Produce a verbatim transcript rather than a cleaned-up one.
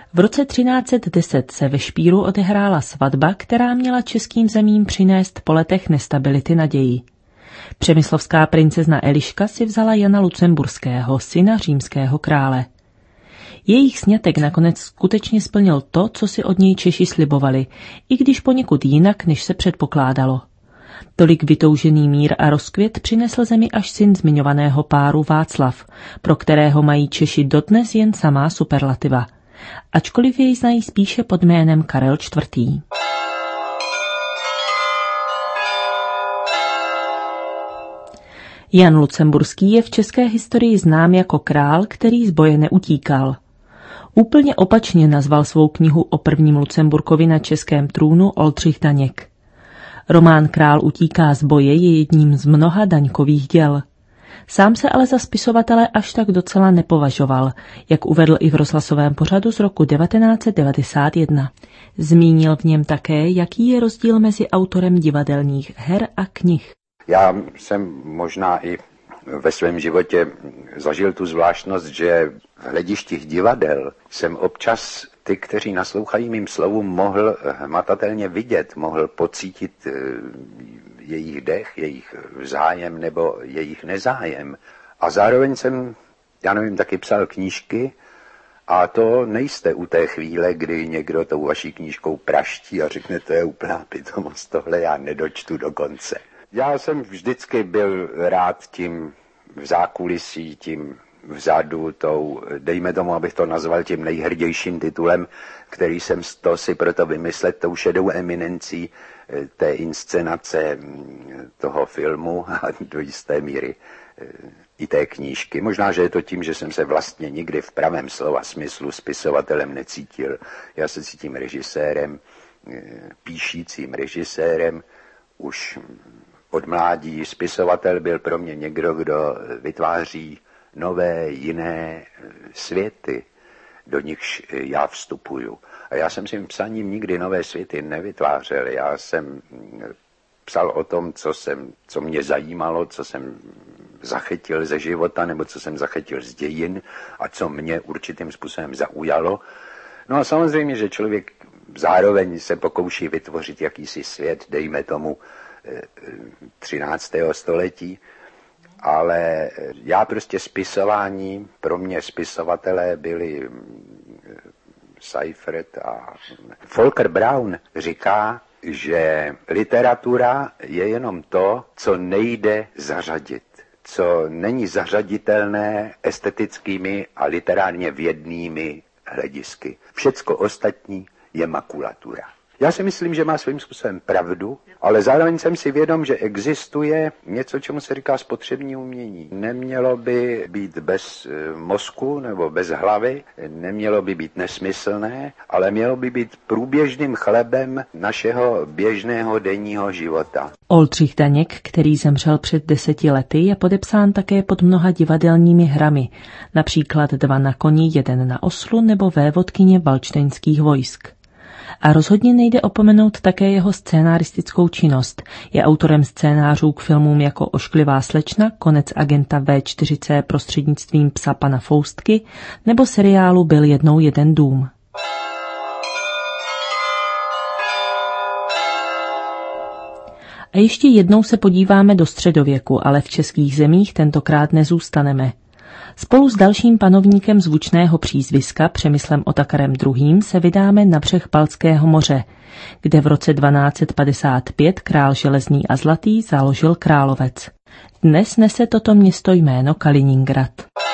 V roce třináct set deset se ve Špíru odehrála svatba, která měla českým zemím přinést po letech nestability naději. Přemyslovská princezna Eliška si vzala Jana Lucemburského, syna římského krále. Jejich sňatek nakonec skutečně splnil to, co si od něj Češi slibovali, i když poněkud jinak, než se předpokládalo. Tolik vytoužený mír a rozkvět přinesl zemi až syn zmiňovaného páru Václav, pro kterého mají Češi dodnes jen samá superlativa, ačkoliv jej znají spíše pod jménem Karel čtvrtý. Jan Lucemburský je v české historii znám jako král, který z boje neutíkal. Úplně opačně nazval svou knihu o prvním Lucemburkovi na českém trůnu Oldřich Daněk. Román Král utíká z boje je jedním z mnoha Daňkových děl. Sám se ale za spisovatele až tak docela nepovažoval, jak uvedl i v rozhlasovém pořadu z roku devatenáct set devadesát jedna. Zmínil v něm také, jaký je rozdíl mezi autorem divadelních her a knih. Já jsem možná i ve svém životě zažil tu zvláštnost, že v hledištích divadel jsem občas ty, kteří naslouchají mým slovům, mohl hmatatelně vidět, mohl pocítit jejich dech, jejich zájem nebo jejich nezájem. A zároveň jsem, já nevím, taky psal knížky a to nejste u té chvíle, kdy někdo tou vaší knížkou praští a řekne, to je úplná pitomost, tohle já nedočtu do konce. Já jsem vždycky byl rád tím v zákulisí, tím vzadu, tou, dejme tomu, abych to nazval tím nejhrdějším titulem, který jsem to si proto vymyslet, tou šedou eminencí té inscenace toho filmu a do jisté míry i té knížky. Možná, že je to tím, že jsem se vlastně nikdy v pravém slova smyslu spisovatelem necítil. Já se cítím režisérem, píšícím režisérem. Už od mládí spisovatel byl pro mě někdo, kdo vytváří nové, jiné světy, do nichž já vstupuju. A já jsem svým psaním nikdy nové světy nevytvářel. Já jsem psal o tom, co, jsem, co mě zajímalo, co jsem zachytil ze života, nebo co jsem zachytil z dějin a co mě určitým způsobem zaujalo. No a samozřejmě, že člověk zároveň se pokouší vytvořit jakýsi svět, dejme tomu třináctého století, ale já prostě spisování, pro mě spisovatelé byli Seifert a Volker Braun říká, že literatura je jenom to, co nejde zařadit, co není zařaditelné estetickými a literárně vědnými hledisky. Všecko ostatní je makulatura. Já si myslím, že má svým způsobem pravdu, ale zároveň jsem si vědom, že existuje něco, čemu se říká spotřební umění. Nemělo by být bez mozku nebo bez hlavy, nemělo by být nesmyslné, ale mělo by být průběžným chlebem našeho běžného denního života. Oldřich Daněk, který zemřel před deseti lety, je podepsán také pod mnoha divadelními hrami, například Dva na koni, jeden na oslu nebo Vévodkyně valštejnských vojsk. A rozhodně nejde opomenout také jeho scénaristickou činnost. Je autorem scénářů k filmům jako Ošklivá slečna, Konec agenta vé čtyři cé prostřednictvím Psa pana Foustky nebo seriálu Byl jednou jeden dům. A ještě jednou se podíváme do středověku, ale v českých zemích tentokrát nezůstaneme. Spolu s dalším panovníkem zvučného přízviska Přemyslem Otakarem druhým. se vydáme na břeh Baltského moře, kde v roce dvanáct set padesát pět král Železný a Zlatý založil Královec. Dnes nese toto město jméno Kaliningrad.